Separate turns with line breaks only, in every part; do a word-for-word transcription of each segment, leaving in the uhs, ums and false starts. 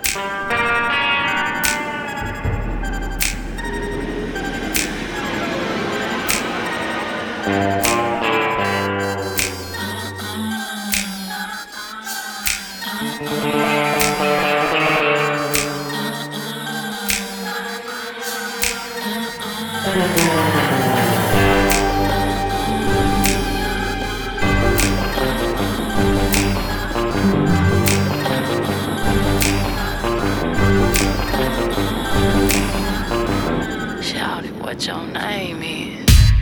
Shawty, what your name is?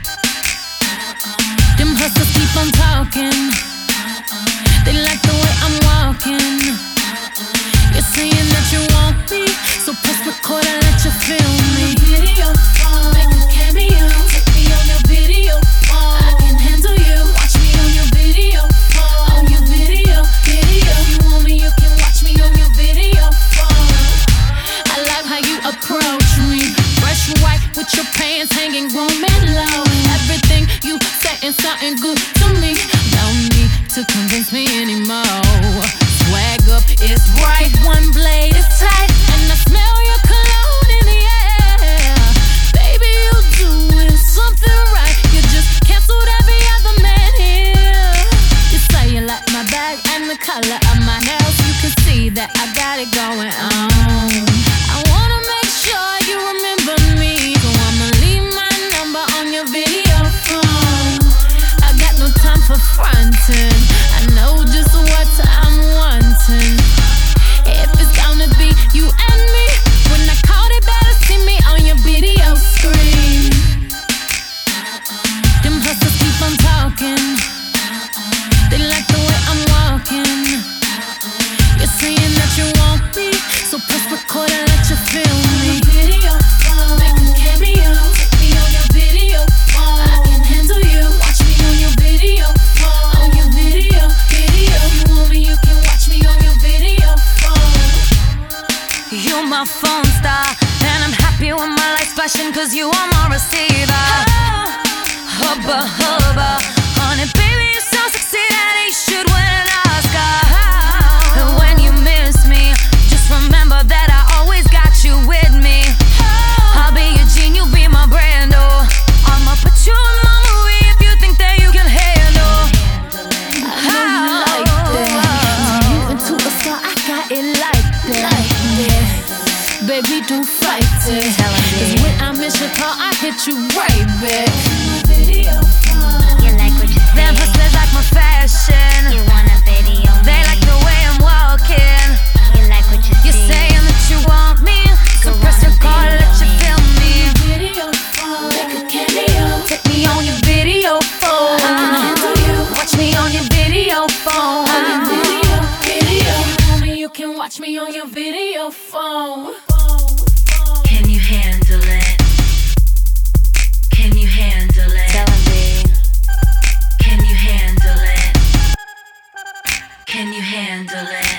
Them hustlers keep on talking. They like the way I'm walking. You're saying that you want me, so press record and let you feel me. Video phone, make a cameo. Take me on your video phone. I can handle you. Watch me on your video phone. On your video, video. If you want me, you can watch me on your video phone. I like how you approach me. Fresh white with your pants hanging, grown and low. Everything you saying something good to me. Don't need to convince me anymore. Swag up is right, one blade is tight, and I smell your cologne in the air. Baby, you doing something right. You just canceled every other man here. You say you like my bag and the color of my nails. You can see that I got it going on. I wanna make sure you remember me, so I'ma leave my number on your video phone. I got no time for fronting. I know just what I'm wanting. If it's gonna be you and me, when I call it, better see me on your video screen. Them hustlers keep on talking. They like the way I'm walking. You're saying that you want me, so press record and let you feel me. Video phone, make a cameo. Take me on your video phone. I can handle you. Watch me on your video phone. On your video, video. If you want me, you can watch me on your video phone.
You're my phone star, and I'm happy with my lights flashing, cause you are my receiver. Hubba, hubba, honey, baby, you're so sexy that he should win an Oscar. And when you miss me, just remember that I always got you with me. I'll be your Gene, you'll be my Brando. I'ma put you in my movie if you think that you can handle.
I know you like that. You into a star, I got it like that. Baby, don't fight it. Cause when I miss your call, I hit you right back.
You like what you see.
Them hustlers like my fashion.
You want a video me.
They like the way I'm walking.
You like what you see.
You're saying that you want me, so press record, let you feel me.
Video phone, make a cameo.
Take me on your video phone.
I can handle you.
Watch me on your video phone.
On your video, video. If you want me, you can watch me on your video phone.
Can you handle it? Can you handle it?
Tell him, babe.
Can you handle it? Can you handle it?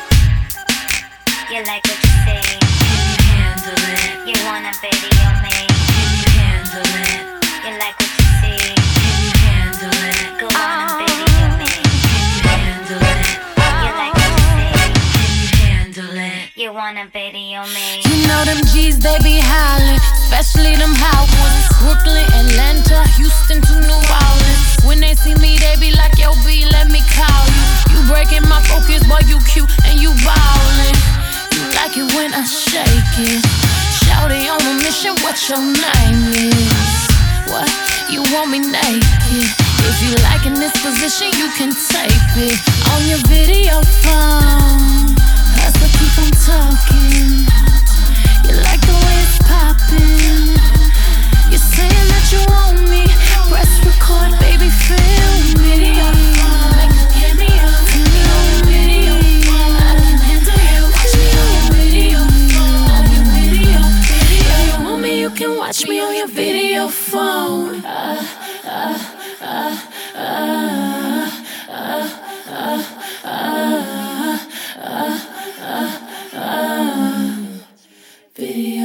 You like what you see.
Can you handle it?
You want a video me.
Can you handle it?
You like what you see.
Can you handle it?
Go on and video me.
Can you handle it?
You like what you see.
Can you handle it?
You want a video me.
You know them G's, they be hollering, especially them hot ones. Brooklyn, Atlanta, Houston to New Orleans. When they see me, they be like, yo, B, let me call you. You breaking my focus, boy, you cute and you ballin'. You like it when I shake it. Shawty on a mission, what your name is? What? You want me naked? If you like in this position, you can tape it on your video phone. Hustler, keep on talking. You like the way it's poppin'. You're saying that you want me. Press record, baby, film me. Video phone, make a cameo. Take me on your video phone. I can handle you. Watch me on your video phone. On your video, video. If you want me, you can watch me on your video phone. Uh, uh, uh, uh, uh, uh, uh, uh, uh, uh, video.